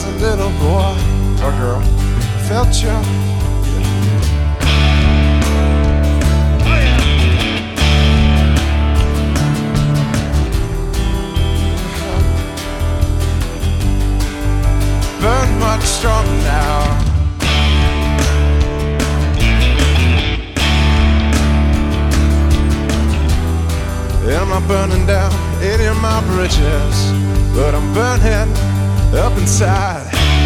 a little boy or girl, I felt you. Burn much stronger now. And I'm not burning down any of my bridges, but I'm burning up inside.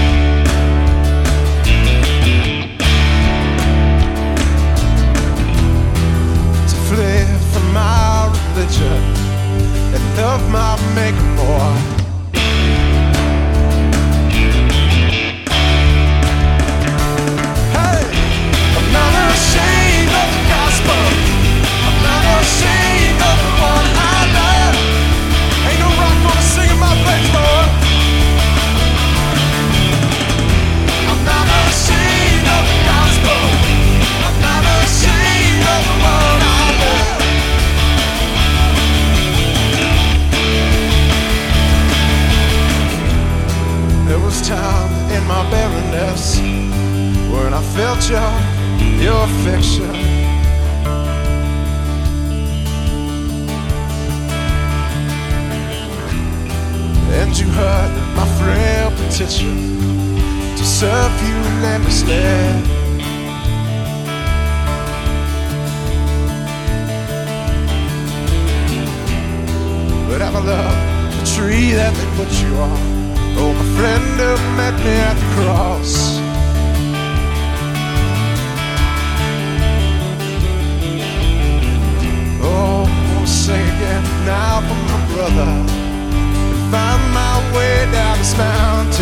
To flee from my religion and love my maker more. Hey, I'm not ashamed of the gospel. I'm not ashamed of the one I love. Ain't no rock gonna sing in my place, Lord. I'm not ashamed of the gospel. I'm not ashamed of the one I love. There was time in my barrenness when I felt your affection. And you heard my frail petition to serve you endlessly. But I love the tree that they put you on. Oh, my friend who met me at the cross. Oh, I wanna sing again now for my brother. Find my way down this mountain.